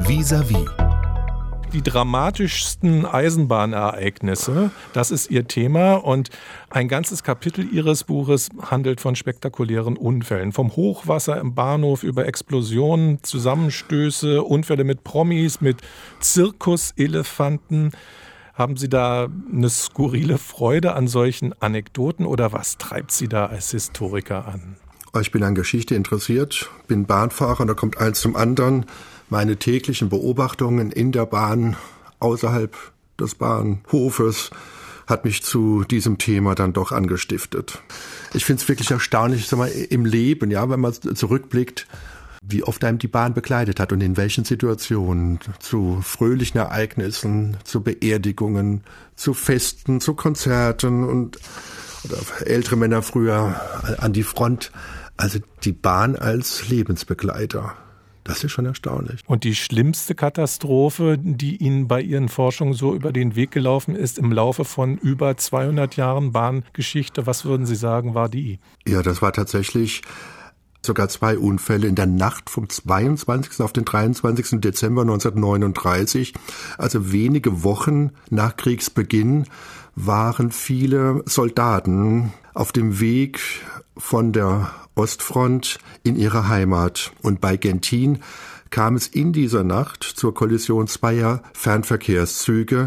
Vis-à-vis. Die dramatischsten Eisenbahnereignisse, das ist Ihr Thema. Und ein ganzes Kapitel Ihres Buches handelt von spektakulären Unfällen. Vom Hochwasser im Bahnhof über Explosionen, Zusammenstöße, Unfälle mit Promis, mit Zirkuselefanten. Haben Sie da eine skurrile Freude an solchen Anekdoten oder was treibt Sie da als Historiker an? Ich bin an Geschichte interessiert, bin Bahnfahrer und da kommt eins zum anderen. Meine täglichen Beobachtungen in der Bahn, außerhalb des Bahnhofes, hat mich zu diesem Thema dann doch angestiftet. Ich finde es wirklich erstaunlich, im Leben, ja, wenn man zurückblickt, wie oft einem die Bahn begleitet hat und in welchen Situationen, zu fröhlichen Ereignissen, zu Beerdigungen, zu Festen, zu Konzerten oder ältere Männer früher an die Front. Also die Bahn als Lebensbegleiter. Das ist schon erstaunlich. Und die schlimmste Katastrophe, die Ihnen bei Ihren Forschungen so über den Weg gelaufen ist, im Laufe von über 200 Jahren Bahngeschichte, was würden Sie sagen, war die? Ja, das war tatsächlich sogar 2 Unfälle in der Nacht vom 22. auf den 23. Dezember 1939. Also wenige Wochen nach Kriegsbeginn waren viele Soldaten auf dem Weg von der Ostfront in ihre Heimat. Und bei Gentin kam es in dieser Nacht zur Kollision zweier Fernverkehrszüge.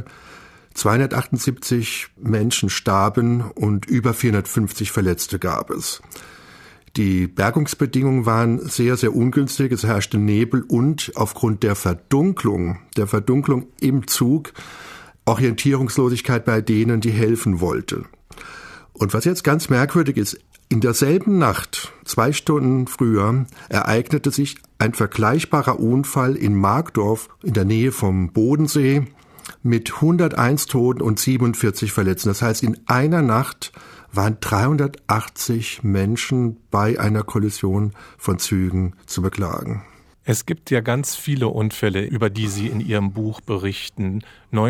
278 Menschen starben und über 450 Verletzte gab es. Die Bergungsbedingungen waren sehr, sehr ungünstig. Es herrschte Nebel und aufgrund der Verdunklung im Zug Orientierungslosigkeit bei denen, die helfen wollten. Und was jetzt ganz merkwürdig ist, in derselben Nacht, 2 Stunden früher, ereignete sich ein vergleichbarer Unfall in Markdorf in der Nähe vom Bodensee mit 101 Toten und 47 Verletzten. Das heißt, in einer Nacht waren 380 Menschen bei einer Kollision von Zügen zu beklagen. Es gibt ja ganz viele Unfälle, über die Sie in Ihrem Buch berichten.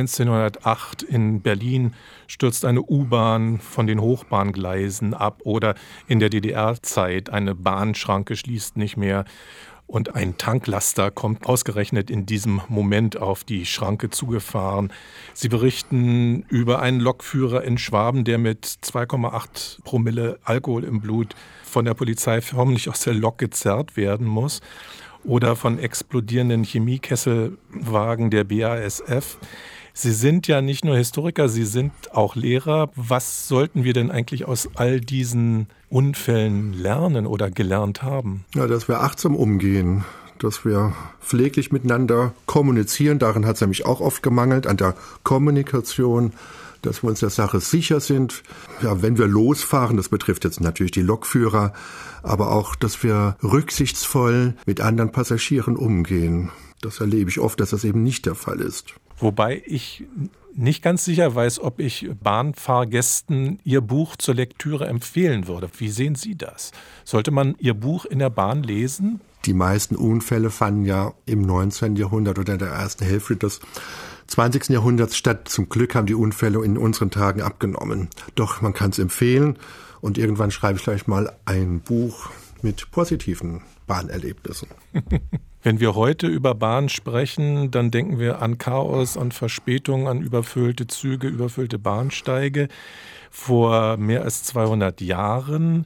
1908 in Berlin stürzt eine U-Bahn von den Hochbahngleisen ab oder in der DDR-Zeit eine Bahnschranke schließt nicht mehr und ein Tanklaster kommt ausgerechnet in diesem Moment auf die Schranke zugefahren. Sie berichten über einen Lokführer in Schwaben, der mit 2,8 Promille Alkohol im Blut von der Polizei förmlich aus der Lok gezerrt werden muss. Oder von explodierenden Chemiekesselwagen der BASF. Sie sind ja nicht nur Historiker, Sie sind auch Lehrer. Was sollten wir denn eigentlich aus all diesen Unfällen lernen oder gelernt haben? Ja, dass wir achtsam umgehen, dass wir pfleglich miteinander kommunizieren. Daran hat es nämlich auch oft gemangelt, an der Kommunikation, dass wir uns der Sache sicher sind. Ja, wenn wir losfahren, das betrifft jetzt natürlich die Lokführer, aber auch, dass wir rücksichtsvoll mit anderen Passagieren umgehen. Das erlebe ich oft, dass das eben nicht der Fall ist. Wobei ich nicht ganz sicher weiß, ob ich Bahnfahrgästen Ihr Buch zur Lektüre empfehlen würde. Wie sehen Sie das? Sollte man Ihr Buch in der Bahn lesen? Die meisten Unfälle fanden ja im 19. Jahrhundert oder in der ersten Hälfte des 20. Jahrhunderts statt. Zum Glück haben die Unfälle in unseren Tagen abgenommen. Doch man kann es empfehlen und irgendwann schreibe ich gleich mal ein Buch mit positiven Bahnerlebnissen. Wenn wir heute über Bahn sprechen, dann denken wir an Chaos, an Verspätungen, an überfüllte Züge, überfüllte Bahnsteige. Vor mehr als 200 Jahren,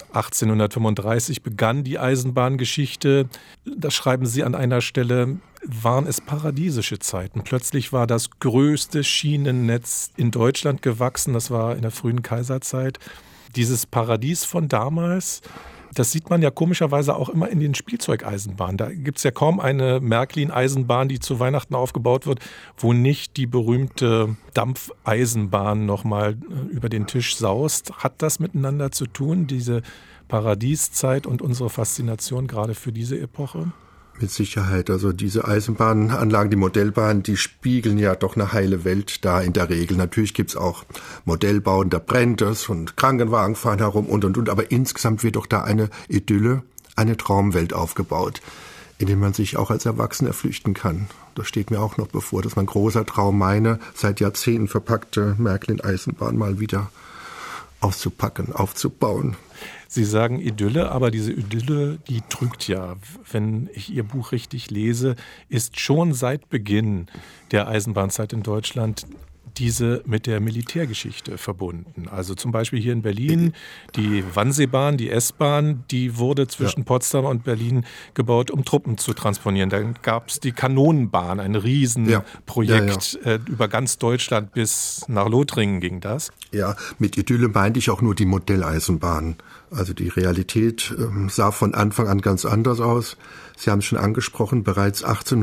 1835, begann die Eisenbahngeschichte. Das schreiben Sie an einer Stelle, waren es paradiesische Zeiten. Plötzlich war das größte Schienennetz in Deutschland gewachsen. Das war in der frühen Kaiserzeit. Dieses Paradies von damals, das sieht man ja komischerweise auch immer in den Spielzeugeisenbahnen. Da gibt es ja kaum eine Märklin-Eisenbahn, die zu Weihnachten aufgebaut wird, wo nicht die berühmte Dampfeisenbahn nochmal über den Tisch saust. Hat das miteinander zu tun, diese Paradieszeit und unsere Faszination gerade für diese Epoche? Mit Sicherheit. Also diese Eisenbahnanlagen, die Modellbahnen, die spiegeln ja doch eine heile Welt dar in der Regel. Natürlich gibt's auch Modellbauten, da brennt es und Krankenwagen fahren herum und. Aber insgesamt wird doch da eine Idylle, eine Traumwelt aufgebaut, in der man sich auch als Erwachsener flüchten kann. Das steht mir auch noch bevor. Das ist mein großer Traum, meine seit Jahrzehnten verpackte Märklin-Eisenbahn mal wieder auszupacken, aufzubauen. Sie sagen Idylle, aber diese Idylle, die trügt ja. Wenn ich Ihr Buch richtig lese, ist schon seit Beginn der Eisenbahnzeit in Deutschland diese mit der Militärgeschichte verbunden. Also zum Beispiel hier in Berlin, die Wannseebahn, die S-Bahn, die wurde zwischen Potsdam und Berlin gebaut, um Truppen zu transponieren. Dann gab es die Kanonenbahn, ein Riesenprojekt über ganz Deutschland bis nach Lothringen ging das. Ja, mit Idylle meinte ich auch nur die Modelleisenbahn. Also die Realität sah von Anfang an ganz anders aus. Sie haben es schon angesprochen, bereits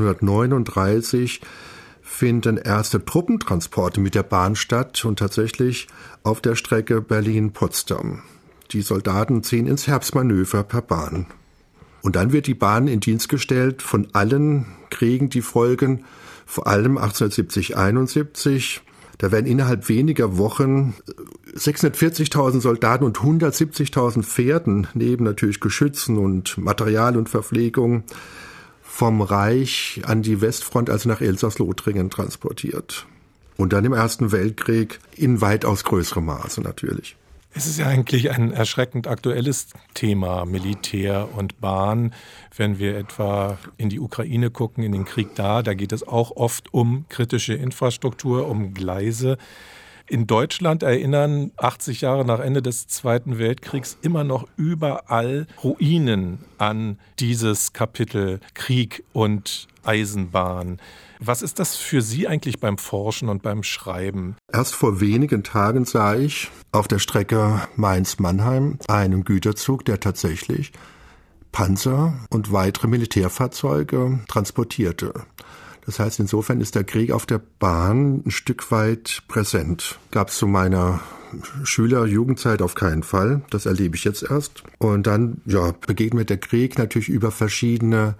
1839 finden erste Truppentransporte mit der Bahn statt und tatsächlich auf der Strecke Berlin-Potsdam. Die Soldaten ziehen ins Herbstmanöver per Bahn. Und dann wird die Bahn in Dienst gestellt von allen Kriegen, die folgen, vor allem 1870-71. Da werden innerhalb weniger Wochen 640.000 Soldaten und 170.000 Pferden, neben natürlich Geschützen und Material und Verpflegung, vom Reich an die Westfront, also nach Elsass-Lothringen, transportiert. Und dann im Ersten Weltkrieg in weitaus größerem Maße natürlich. Es ist ja eigentlich ein erschreckend aktuelles Thema, Militär und Bahn. Wenn wir etwa in die Ukraine gucken, in den Krieg da geht es auch oft um kritische Infrastruktur, um Gleise. In Deutschland erinnern 80 Jahre nach Ende des Zweiten Weltkriegs immer noch überall Ruinen an dieses Kapitel Krieg und Eisenbahn. Was ist das für Sie eigentlich beim Forschen und beim Schreiben? Erst vor wenigen Tagen sah ich auf der Strecke Mainz-Mannheim einen Güterzug, der tatsächlich Panzer und weitere Militärfahrzeuge transportierte. Das heißt, insofern ist der Krieg auf der Bahn ein Stück weit präsent. Gab es zu meiner Jugendzeit auf keinen Fall. Das erlebe ich jetzt erst. Und dann begegnet der Krieg natürlich über verschiedene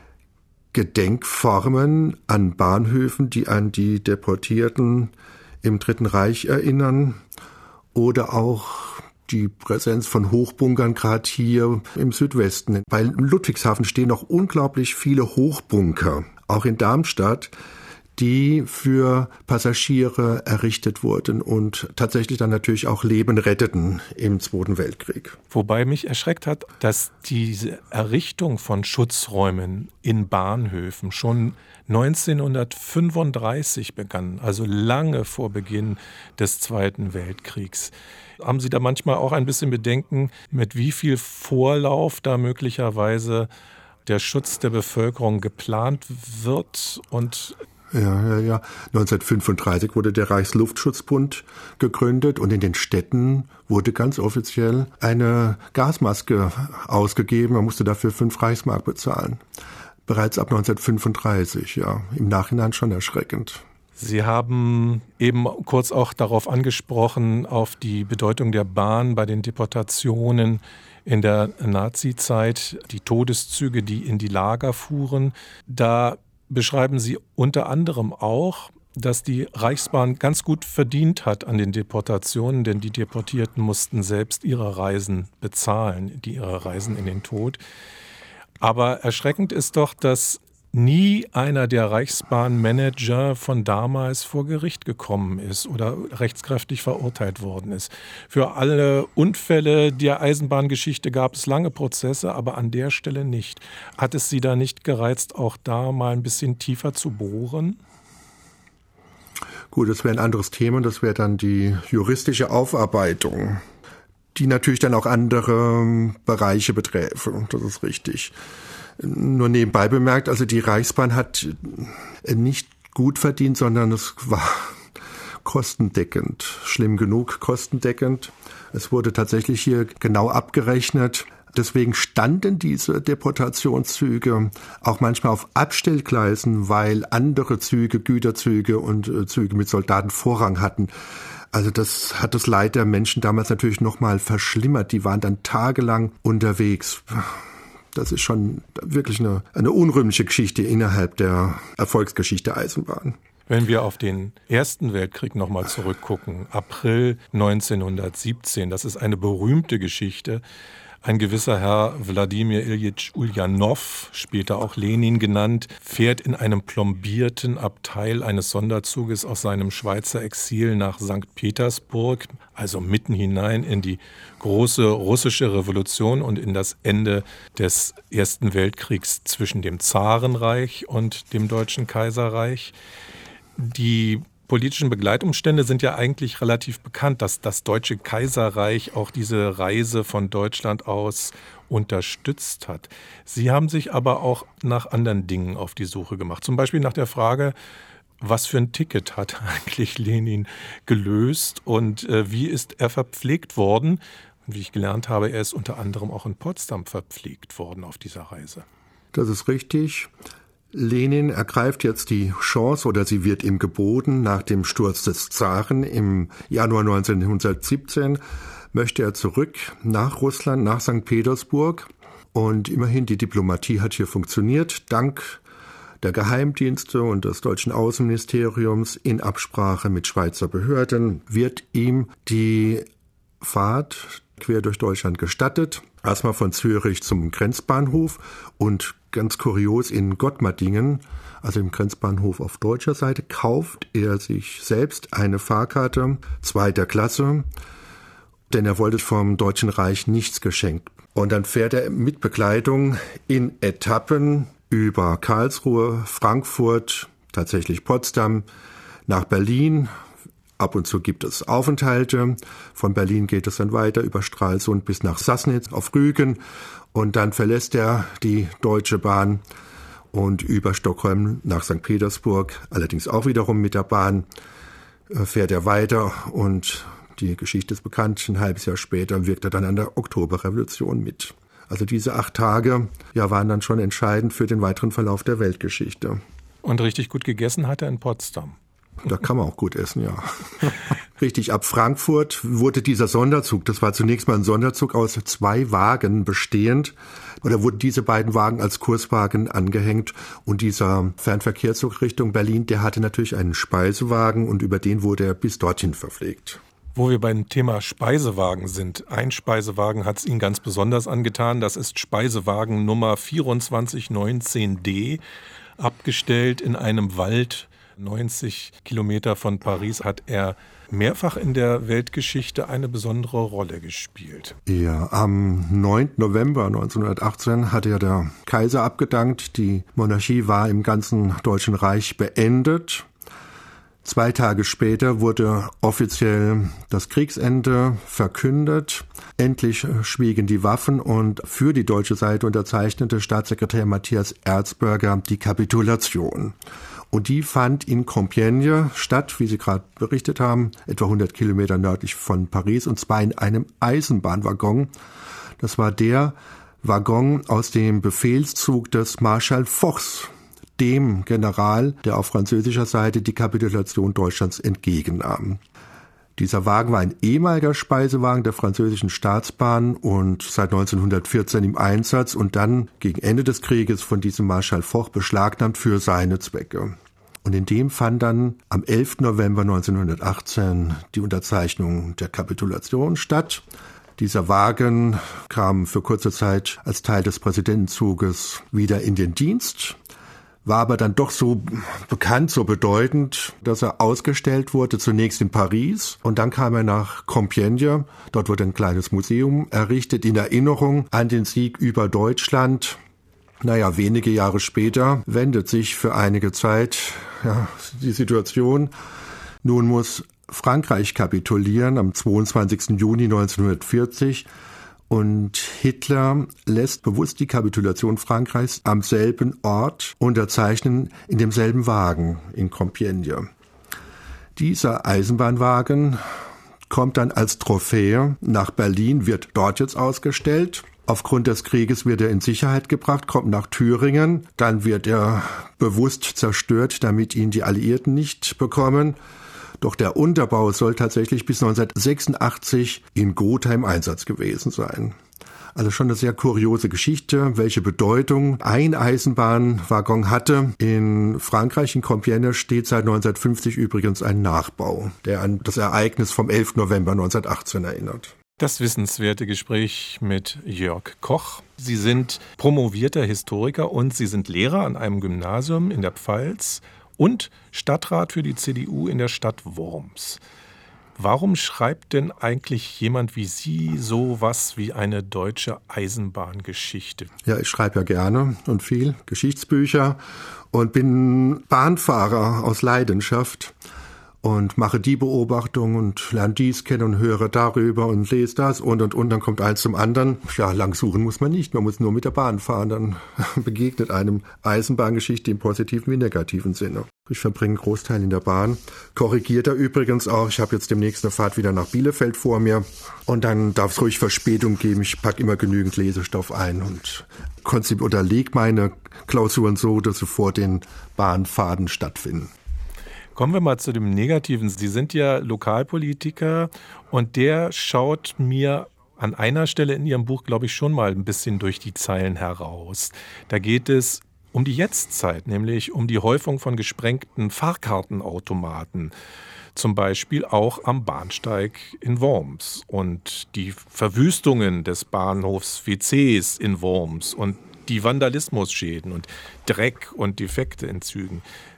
Gedenkformen an Bahnhöfen, die an die Deportierten im Dritten Reich erinnern. Oder auch die Präsenz von Hochbunkern, gerade hier im Südwesten. Bei Ludwigshafen stehen noch unglaublich viele Hochbunker, auch in Darmstadt, die für Passagiere errichtet wurden und tatsächlich dann natürlich auch Leben retteten im Zweiten Weltkrieg. Wobei mich erschreckt hat, dass diese Errichtung von Schutzräumen in Bahnhöfen schon 1935 begann, also lange vor Beginn des Zweiten Weltkriegs. Haben Sie da manchmal auch ein bisschen Bedenken, mit wie viel Vorlauf da möglicherweise der Schutz der Bevölkerung geplant wird? Und Ja. 1935 wurde der Reichsluftschutzbund gegründet und in den Städten wurde ganz offiziell eine Gasmaske ausgegeben. Man musste dafür 5 Reichsmark bezahlen. Bereits ab 1935, im Nachhinein schon erschreckend. Sie haben eben kurz auch darauf angesprochen, auf die Bedeutung der Bahn bei den Deportationen in der Nazizeit, die Todeszüge, die in die Lager fuhren. Da beschreiben Sie unter anderem auch, dass die Reichsbahn ganz gut verdient hat an den Deportationen, denn die Deportierten mussten selbst ihre Reisen bezahlen, ihre Reisen in den Tod. Aber erschreckend ist doch, dass nie einer der Reichsbahnmanager von damals vor Gericht gekommen ist oder rechtskräftig verurteilt worden ist. Für alle Unfälle der Eisenbahngeschichte gab es lange Prozesse, aber an der Stelle nicht. Hat es Sie da nicht gereizt, auch da mal ein bisschen tiefer zu bohren? Gut, das wäre ein anderes Thema, das wäre dann die juristische Aufarbeitung, die natürlich dann auch andere Bereiche beträfe. Das ist richtig. Nur nebenbei bemerkt, also die Reichsbahn hat nicht gut verdient, sondern es war kostendeckend, schlimm genug kostendeckend. Es wurde tatsächlich hier genau abgerechnet. Deswegen standen diese Deportationszüge auch manchmal auf Abstellgleisen, weil andere Züge, Güterzüge und Züge mit Soldaten Vorrang hatten. Also das hat das Leid der Menschen damals natürlich nochmal verschlimmert. Die waren dann tagelang unterwegs. Das ist schon wirklich eine unrühmliche Geschichte innerhalb der Erfolgsgeschichte Eisenbahn. Wenn wir auf den Ersten Weltkrieg nochmal zurückgucken, April 1917, das ist eine berühmte Geschichte, Ein gewisser Herr Wladimir Iljitsch Uljanov, später auch Lenin genannt, fährt in einem plombierten Abteil eines Sonderzuges aus seinem Schweizer Exil nach St. Petersburg, also mitten hinein in die große russische Revolution und in das Ende des Ersten Weltkriegs zwischen dem Zarenreich und dem Deutschen Kaiserreich. Die politischen Begleitumstände sind ja eigentlich relativ bekannt, dass das Deutsche Kaiserreich auch diese Reise von Deutschland aus unterstützt hat. Sie haben sich aber auch nach anderen Dingen auf die Suche gemacht. Zum Beispiel nach der Frage, was für ein Ticket hat eigentlich Lenin gelöst und wie ist er verpflegt worden? Und wie ich gelernt habe, er ist unter anderem auch in Potsdam verpflegt worden auf dieser Reise. Das ist richtig. Lenin ergreift jetzt die Chance, oder sie wird ihm geboten, nach dem Sturz des Zaren im Januar 1917 möchte er zurück nach Russland, nach St. Petersburg. Und immerhin, die Diplomatie hat hier funktioniert, dank der Geheimdienste und des deutschen Außenministeriums in Absprache mit Schweizer Behörden wird ihm die Fahrt quer durch Deutschland gestattet. Erstmal von Zürich zum Grenzbahnhof und ganz kurios in Gottmardingen, also im Grenzbahnhof auf deutscher Seite, kauft er sich selbst eine Fahrkarte zweiter Klasse, denn er wollte vom Deutschen Reich nichts geschenkt. Und dann fährt er mit Begleitung in Etappen über Karlsruhe, Frankfurt, tatsächlich Potsdam, nach Berlin. Ab und zu gibt es Aufenthalte. Von Berlin geht es dann weiter über Stralsund bis nach Sassnitz auf Rügen. Und dann verlässt er die Deutsche Bahn und über Stockholm nach St. Petersburg, allerdings auch wiederum mit der Bahn, fährt er weiter. Und die Geschichte ist bekannt. Ein halbes Jahr später wirkt er dann an der Oktoberrevolution mit. Also diese 8 Tage waren dann schon entscheidend für den weiteren Verlauf der Weltgeschichte. Und richtig gut gegessen hat er in Potsdam. Da kann man auch gut essen, ja. Richtig, ab Frankfurt wurde dieser Sonderzug, das war zunächst mal ein Sonderzug aus 2 Wagen bestehend, oder wurden diese beiden Wagen als Kurswagen angehängt. Und dieser Fernverkehrszug Richtung Berlin, der hatte natürlich einen Speisewagen und über den wurde er bis dorthin verpflegt. Wo wir beim Thema Speisewagen sind, ein Speisewagen hat es Ihnen ganz besonders angetan, das ist Speisewagen Nummer 2419D, abgestellt in einem Wald 90 Kilometer von Paris, hat er mehrfach in der Weltgeschichte eine besondere Rolle gespielt. Ja, am 9. November 1918 hatte ja der Kaiser abgedankt. Die Monarchie war im ganzen Deutschen Reich beendet. 2 Tage später wurde offiziell das Kriegsende verkündet. Endlich schwiegen die Waffen und für die deutsche Seite unterzeichnete Staatssekretär Matthias Erzberger die Kapitulation. Und die fand in Compiègne statt, wie Sie gerade berichtet haben, etwa 100 Kilometer nördlich von Paris, und zwar in einem Eisenbahnwaggon. Das war der Waggon aus dem Befehlszug des Marschall Fochs, dem General, der auf französischer Seite die Kapitulation Deutschlands entgegennahm. Dieser Wagen war ein ehemaliger Speisewagen der französischen Staatsbahn und seit 1914 im Einsatz und dann gegen Ende des Krieges von diesem Marschall Foch beschlagnahmt für seine Zwecke. Und in dem fand dann am 11. November 1918 die Unterzeichnung der Kapitulation statt. Dieser Wagen kam für kurze Zeit als Teil des Präsidentenzuges wieder in den Dienst, war aber dann doch so bekannt, so bedeutend, dass er ausgestellt wurde, zunächst in Paris und dann kam er nach Compiègne. Dort wurde ein kleines Museum errichtet in Erinnerung an den Sieg über Deutschland. Wenige Jahre später wendet sich für einige Zeit die Situation. Nun muss Frankreich kapitulieren am 22. Juni 1940. Und Hitler lässt bewusst die Kapitulation Frankreichs am selben Ort unterzeichnen, in demselben Wagen in Compiègne. Dieser Eisenbahnwagen kommt dann als Trophäe nach Berlin, wird dort jetzt ausgestellt. Aufgrund des Krieges wird er in Sicherheit gebracht, kommt nach Thüringen. Dann wird er bewusst zerstört, damit ihn die Alliierten nicht bekommen. Doch der Unterbau soll tatsächlich bis 1986 in Gotha im Einsatz gewesen sein. Also schon eine sehr kuriose Geschichte, welche Bedeutung ein Eisenbahnwaggon hatte. In Frankreich, in Compiègne, steht seit 1950 übrigens ein Nachbau, der an das Ereignis vom 11. November 1918 erinnert. Das wissenswerte Gespräch mit Jörg Koch. Sie sind promovierter Historiker und Sie sind Lehrer an einem Gymnasium in der Pfalz und Stadtrat für die CDU in der Stadt Worms. Warum schreibt denn eigentlich jemand wie Sie sowas wie eine deutsche Eisenbahngeschichte? Ja, ich schreibe ja gerne und viel Geschichtsbücher und bin Bahnfahrer aus Leidenschaft und mache die Beobachtung und lerne dies kennen und höre darüber und lese das und. Dann kommt eins zum anderen. Ja, lang suchen muss man nicht, man muss nur mit der Bahn fahren. Dann begegnet einem Eisenbahngeschichte im positiven wie negativen Sinne. Ich verbringe einen Großteil in der Bahn. Korrigiert er übrigens auch. Ich habe jetzt demnächst eine Fahrt wieder nach Bielefeld vor mir. Und dann darf es ruhig Verspätung geben. Ich packe immer genügend Lesestoff ein und lege meine Klausuren so, dass sie vor den Bahnfahrten stattfinden. Kommen wir mal zu dem Negativen. Sie sind ja Lokalpolitiker und der schaut mir an einer Stelle in Ihrem Buch, glaube ich, schon mal ein bisschen durch die Zeilen heraus. Da geht es um die Jetztzeit, nämlich um die Häufung von gesprengten Fahrkartenautomaten. Zum Beispiel auch am Bahnsteig in Worms und die Verwüstungen des Bahnhofs WCs in Worms und die Vandalismusschäden und Dreck und Defekte in Zügen.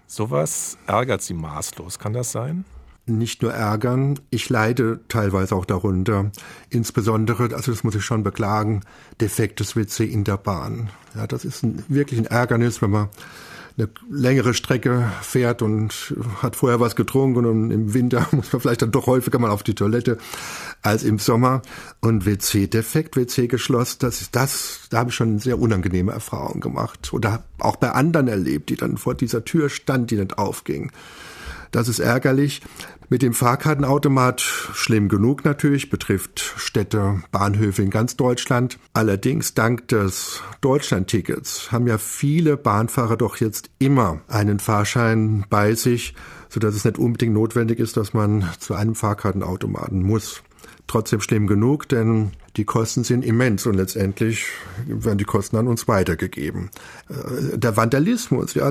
Sowas ärgert Sie maßlos. Kann das sein? Nicht nur ärgern, ich leide teilweise auch darunter. Insbesondere, also das muss ich schon beklagen, defektes WC in der Bahn. Ja, das ist wirklich ein Ärgernis, wenn man eine längere Strecke fährt und hat vorher was getrunken und im Winter muss man vielleicht dann doch häufiger mal auf die Toilette als im Sommer. Und WC-defekt, WC geschlossen, da habe ich schon sehr unangenehme Erfahrungen gemacht. Oder auch bei anderen erlebt, die dann vor dieser Tür standen, die nicht aufging. Das ist ärgerlich. Mit dem Fahrkartenautomat schlimm genug natürlich, betrifft Städte, Bahnhöfe in ganz Deutschland. Allerdings dank des Deutschlandtickets haben ja viele Bahnfahrer doch jetzt immer einen Fahrschein bei sich, sodass es nicht unbedingt notwendig ist, dass man zu einem Fahrkartenautomaten muss. Trotzdem schlimm genug, denn die Kosten sind immens und letztendlich werden die Kosten an uns weitergegeben. Der Vandalismus, ja,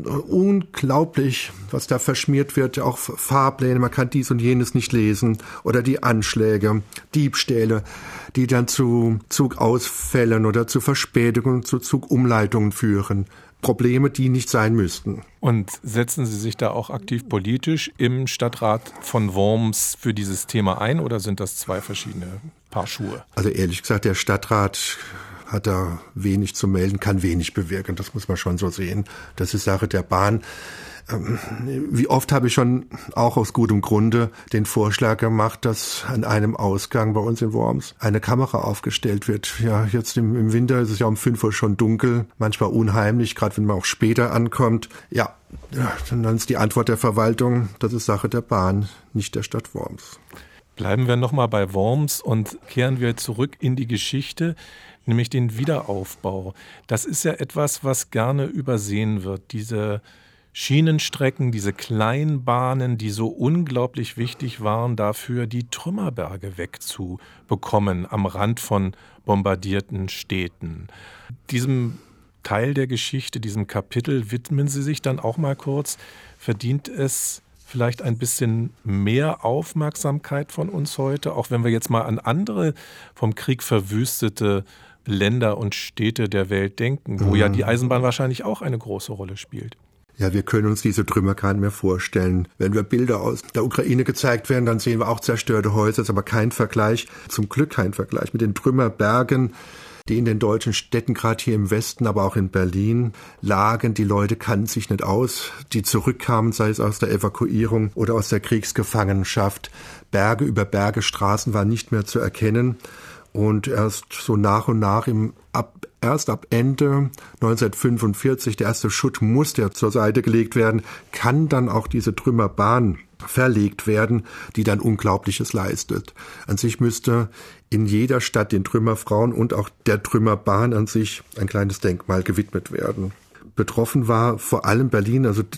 unglaublich, was da verschmiert wird, auch Fahrpläne, man kann dies und jenes nicht lesen oder die Anschläge, Diebstähle, die dann zu Zugausfällen oder zu Verspätungen, zu Zugumleitungen führen. Probleme, die nicht sein müssten. Und setzen Sie sich da auch aktiv politisch im Stadtrat von Worms für dieses Thema ein oder sind das zwei verschiedene Paar Schuhe? Also ehrlich gesagt, der Stadtrat hat da wenig zu melden, kann wenig bewirken, das muss man schon so sehen. Das ist Sache der Bahn. Wie oft habe ich schon auch aus gutem Grunde den Vorschlag gemacht, dass an einem Ausgang bei uns in Worms eine Kamera aufgestellt wird. Ja, jetzt im Winter ist es ja um 5 Uhr schon dunkel, manchmal unheimlich, gerade wenn man auch später ankommt. Ja, dann ist die Antwort der Verwaltung, das ist Sache der Bahn, nicht der Stadt Worms. Bleiben wir nochmal bei Worms und kehren wir zurück in die Geschichte, nämlich den Wiederaufbau. Das ist ja etwas, was gerne übersehen wird, diese Schienenstrecken, diese Kleinbahnen, die so unglaublich wichtig waren dafür, die Trümmerberge wegzubekommen am Rand von bombardierten Städten. Diesem Teil der Geschichte, diesem Kapitel widmen Sie sich dann auch mal kurz. Verdient es vielleicht ein bisschen mehr Aufmerksamkeit von uns heute, auch wenn wir jetzt mal an andere vom Krieg verwüstete Länder und Städte der Welt denken, wo ja die Eisenbahn wahrscheinlich auch eine große Rolle spielt. Ja, wir können uns diese Trümmer gar nicht mehr vorstellen. Wenn wir Bilder aus der Ukraine gezeigt werden, dann sehen wir auch zerstörte Häuser, ist aber kein Vergleich, zum Glück kein Vergleich mit den Trümmerbergen, die in den deutschen Städten, gerade hier im Westen, aber auch in Berlin, lagen. Die Leute kannten sich nicht aus, die zurückkamen, sei es aus der Evakuierung oder aus der Kriegsgefangenschaft. Berge über Berge, Straßen waren nicht mehr zu erkennen. Und erst so nach und nach, erst ab Ende 1945, der erste Schutt musste ja zur Seite gelegt werden, kann dann auch diese Trümmerbahn verlegt werden, die dann Unglaubliches leistet. An sich müsste in jeder Stadt den Trümmerfrauen und auch der Trümmerbahn an sich ein kleines Denkmal gewidmet werden. Betroffen war vor allem Berlin, also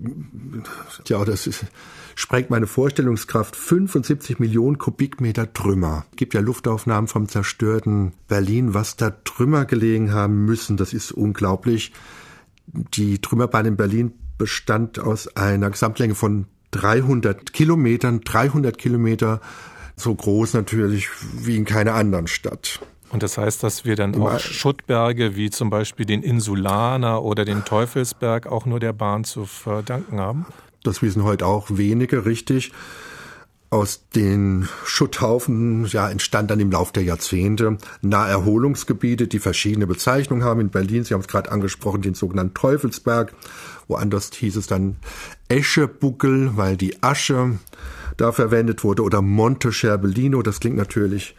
ja, sprengt meine Vorstellungskraft, 75 Millionen Kubikmeter Trümmer. Es gibt ja Luftaufnahmen vom zerstörten Berlin, was da Trümmer gelegen haben müssen, das ist unglaublich. Die Trümmerbahn in Berlin bestand aus einer Gesamtlänge von 300 Kilometer So groß natürlich wie in keiner anderen Stadt. Und das heißt, dass wir dann auch Schuttberge wie zum Beispiel den Insulaner oder den Teufelsberg auch nur der Bahn zu verdanken haben? Das wissen heute auch wenige, richtig. Aus den Schutthaufen entstand dann im Lauf der Jahrzehnte Naherholungsgebiete, die verschiedene Bezeichnungen haben. In Berlin, Sie haben es gerade angesprochen, den sogenannten Teufelsberg. Woanders hieß es dann Eschebuckel, weil die Asche da verwendet wurde. Oder Monte Scherbellino, das klingt natürlich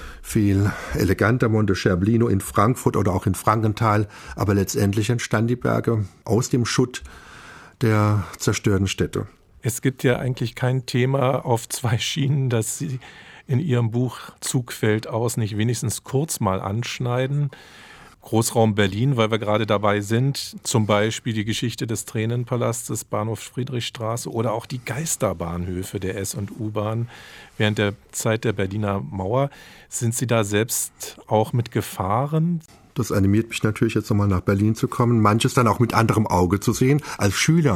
viel eleganter, Monte Scherbellino in Frankfurt oder auch in Frankenthal. Aber letztendlich entstanden die Berge aus dem Schutt der zerstörten Städte. Es gibt ja eigentlich kein Thema auf zwei Schienen, das Sie in Ihrem Buch Zugfeld aus nicht wenigstens kurz mal anschneiden. Großraum Berlin, weil wir gerade dabei sind, zum Beispiel die Geschichte des Tränenpalastes, Bahnhof Friedrichstraße oder auch die Geisterbahnhöfe der S- und U-Bahn während der Zeit der Berliner Mauer. Sind Sie da selbst auch mit Gefahren? Das animiert mich natürlich jetzt nochmal nach Berlin zu kommen, manches dann auch mit anderem Auge zu sehen. Als Schüler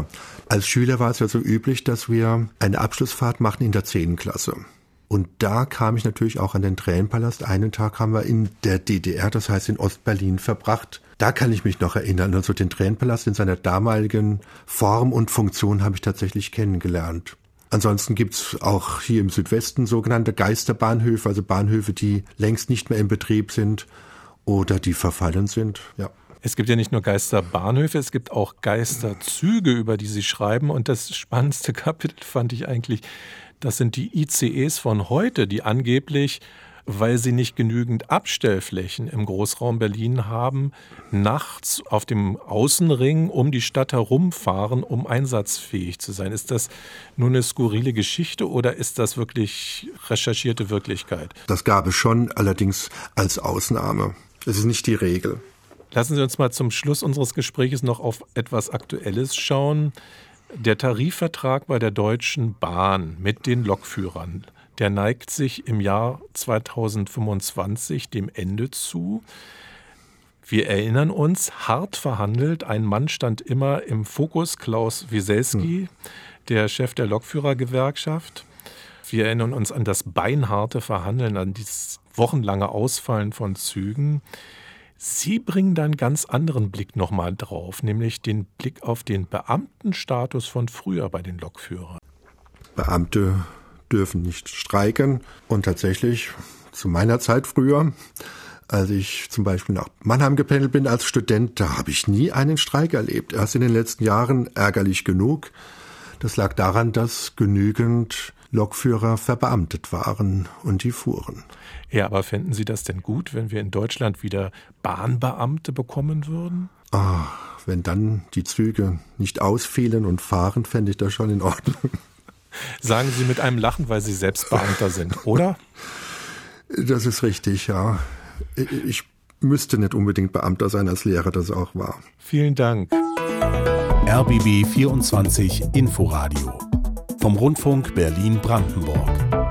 war es ja so üblich, dass wir eine Abschlussfahrt machten in der 10. Klasse. Und da kam ich natürlich auch an den Tränenpalast. Einen Tag haben wir in der DDR, das heißt in Ostberlin, verbracht. Da kann ich mich noch erinnern. Also den Tränenpalast in seiner damaligen Form und Funktion habe ich tatsächlich kennengelernt. Ansonsten gibt's auch hier im Südwesten sogenannte Geisterbahnhöfe, also Bahnhöfe, die längst nicht mehr in Betrieb sind oder die verfallen sind, ja. Es gibt ja nicht nur Geisterbahnhöfe, es gibt auch Geisterzüge, über die Sie schreiben. Und das spannendste Kapitel fand ich eigentlich, das sind die ICEs von heute, die angeblich, weil sie nicht genügend Abstellflächen im Großraum Berlin haben, nachts auf dem Außenring um die Stadt herumfahren, um einsatzfähig zu sein. Ist das nur eine skurrile Geschichte oder ist das wirklich recherchierte Wirklichkeit? Das gab es schon, allerdings als Ausnahme. Es ist nicht die Regel. Lassen Sie uns mal zum Schluss unseres Gesprächs noch auf etwas Aktuelles schauen. Der Tarifvertrag bei der Deutschen Bahn mit den Lokführern, der neigt sich im Jahr 2025 dem Ende zu. Wir erinnern uns, hart verhandelt. Ein Mann stand immer im Fokus, Klaus Wieselski, der Chef der Lokführergewerkschaft. Wir erinnern uns an das beinharte Verhandeln, an dieses wochenlange Ausfallen von Zügen. Sie bringen da einen ganz anderen Blick nochmal drauf, nämlich den Blick auf den Beamtenstatus von früher bei den Lokführern. Beamte dürfen nicht streiken und tatsächlich zu meiner Zeit früher, als ich zum Beispiel nach Mannheim gependelt bin als Student, da habe ich nie einen Streik erlebt. Erst in den letzten Jahren ärgerlich genug. Das lag daran, dass genügend Lokführer verbeamtet waren und die fuhren. Ja, aber fänden Sie das denn gut, wenn wir in Deutschland wieder Bahnbeamte bekommen würden? Wenn dann die Züge nicht ausfielen und fahren, fände ich das schon in Ordnung. Sagen Sie mit einem Lachen, weil Sie selbst Beamter sind, oder? Das ist richtig, ja. Ich müsste nicht unbedingt Beamter sein als Lehrer, das auch war. Vielen Dank. RBB 24 Inforadio vom Rundfunk Berlin-Brandenburg.